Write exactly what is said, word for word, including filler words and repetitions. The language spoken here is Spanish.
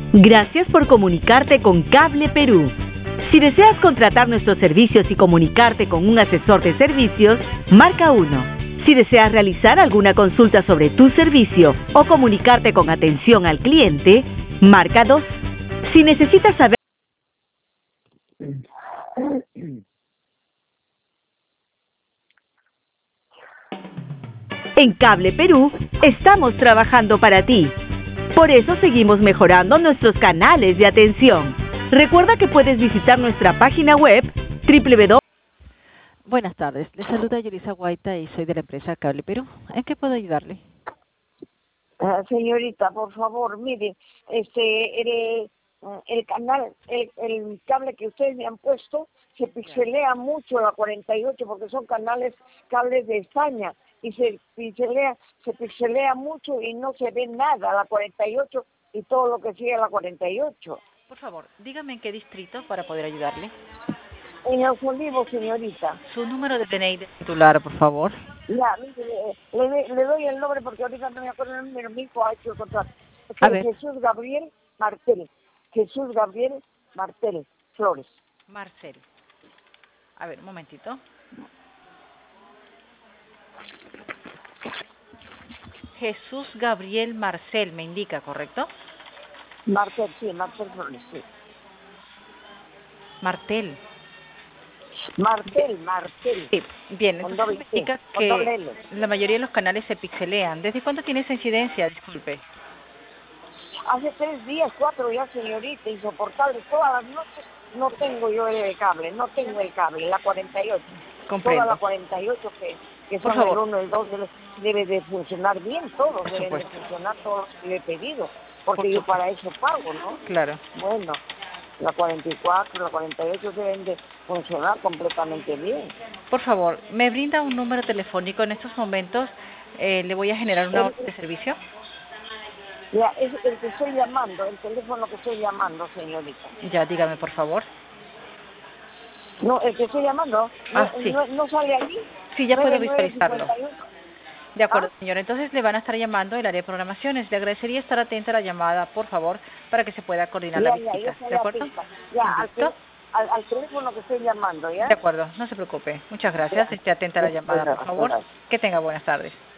Gracias por comunicarte con Cable Perú. Si deseas contratar nuestros servicios y comunicarte con un asesor de servicios, marca uno. Si deseas realizar alguna consulta sobre tu servicio o comunicarte con atención al cliente, marca dos. Si necesitas saber... En Cable Perú estamos trabajando para ti. Por eso seguimos mejorando nuestros canales de atención. Recuerda que puedes visitar nuestra página web doble u doble u doble u. Buenas tardes, le saluda Yulisa Guaita y soy de la empresa Cable Perú. ¿En qué puedo ayudarle? Ah, señorita, por favor, mire, este, el, el canal, el, el cable que ustedes me han puesto, se pixelea mucho la cuarenta y ocho porque son canales, cables de España, y se pixelea, se pixelea mucho y no se ve nada la cuarenta y ocho y todo lo que sigue la cuarenta y ocho. Por favor, dígame en qué distrito para poder ayudarle. En Los Olivos, señorita. Su número de D N I de titular, por favor. Ya, mire, le, le doy el nombre porque ahorita no me acuerdo el número, mi hijo ha hecho el contrato. A ver. Jesús Gabriel Martel. Jesús Gabriel Martel Flores. Marcel. A ver, un momentito. Jesús Gabriel Marcel, me indica, ¿correcto? Martel, sí, Martel Flores, sí. Martel. Martel, Martel. Sí, bien, Con entonces doble me indica T, con doble que L. la mayoría de los canales se pixelean. ¿Desde cuándo tiene esa incidencia? Disculpe. Hace tres días, cuatro ya, señorita, insoportable. Todas las noches no tengo yo el cable, no tengo el cable, la cuarenta y ocho. Comprendo. Toda la cuarenta y ocho que, que Por son el favor. uno, el dos, debe, debe de funcionar bien, todos Por deben de supuesto. funcionar todos los que le he pedido, porque Por yo supuesto. para eso pago, ¿no? Claro. Bueno, la cuarenta y cuatro, la cuarenta y ocho deben de funcionar completamente bien. Por favor, ¿me brinda un número telefónico en estos momentos? Eh, le voy a generar una El, orden de servicio. ya, es el que estoy llamando, el teléfono que estoy llamando, señorita. Ya, dígame, por favor. No, el que estoy llamando, no, Ah, sí. no, no sale allí. Sí, ya puedo nueve nueve visualizarlo. cincuenta y uno. De ¿Ah? acuerdo, señor. Entonces le van a estar llamando el área de programaciones. Le agradecería estar atenta a la llamada, por favor, para que se pueda coordinar la Ya, ya, yo visita. estoy ¿De acuerdo? atenta. Ya, al, ¿Listo? tel- al, al teléfono que estoy llamando, ¿ya? De acuerdo, no se preocupe. Muchas gracias. Ya. Esté atenta a la llamada, por favor. Gracias. Que tenga buenas tardes.